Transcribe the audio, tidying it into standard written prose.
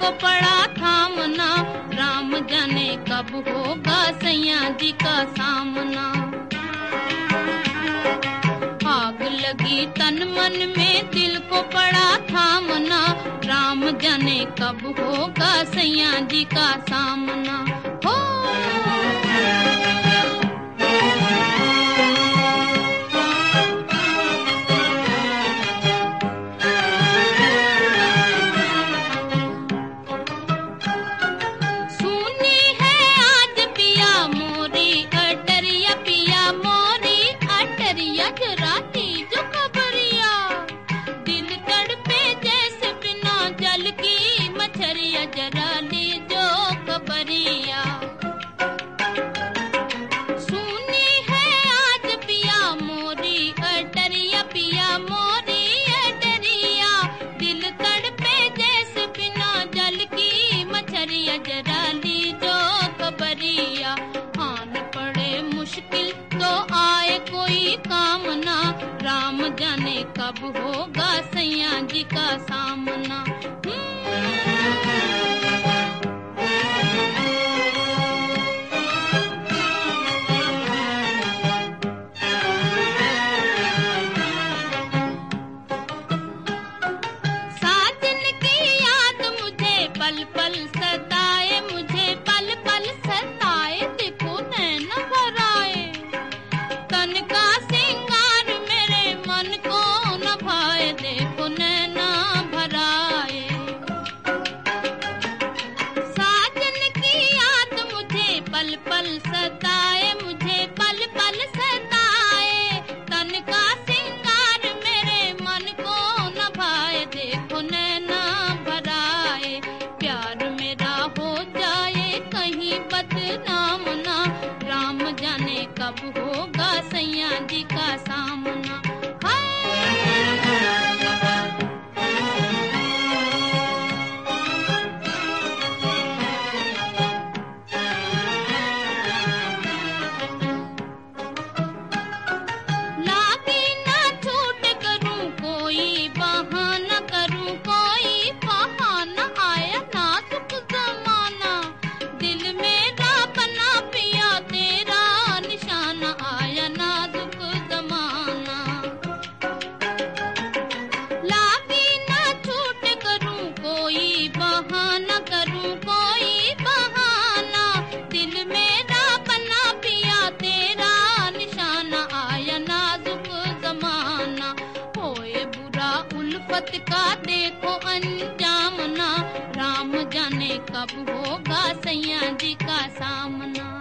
को पड़ा थामना, राम जाने कब होगा सैया जी का सामना। आग लगी तन मन में, दिल को पड़ा थामना, राम जाने कब होगा सैया जी का सामना। हो जाने कब होगा सैया जी का सामना। साजन की याद मुझे पल पल सताए, मुझे पल पल सताए, देखो नैन भराए, तन का सिंगार मेरे मन को न भाए, देखो नैना भराए। साजन की याद मुझे पल पल सताए, मुझे पल पल सताए, तन का सिंगार मेरे मन को न भाए, देखो नैना भराए। प्यार मेरा हो जाए कहीं बदनाम ना, राम जाने कब होगा सैया जी का सामना। लागी ना छूट करूं कोई बहाना, करूं कोई बहाना, आया नाजुक जमाना, दिल मेरा बना पिया तेरा निशाना, आया नाजुक जमाना। लागी ना छूट करूं कोई बहाना, करूं कोई बहाना, दिल मेरा बना पिया तेरा निशाना, आया नाजुक जमाना। होए बुरा उल्फत का देखो अंजाम ना, राम जाने कब होगा सैया जी का सामना।